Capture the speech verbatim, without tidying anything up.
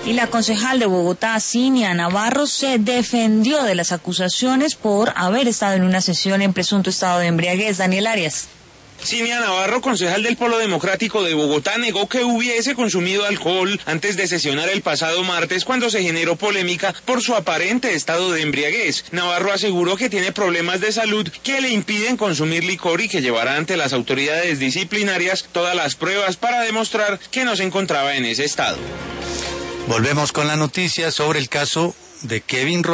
Y la concejal de Bogotá, Cinia Navarro, se defendió de las acusaciones por haber estado en una sesión en presunto estado de embriaguez. Daniel Arias. Cinia Navarro, concejal del Polo Democrático de Bogotá, negó que hubiese consumido alcohol antes de sesionar el pasado martes cuando se generó polémica por su aparente estado de embriaguez. Navarro aseguró que tiene problemas de salud que le impiden consumir licor y que llevará ante las autoridades disciplinarias todas las pruebas para demostrar que no se encontraba en ese estado. Volvemos con la noticia sobre el caso de Kevin Rodríguez.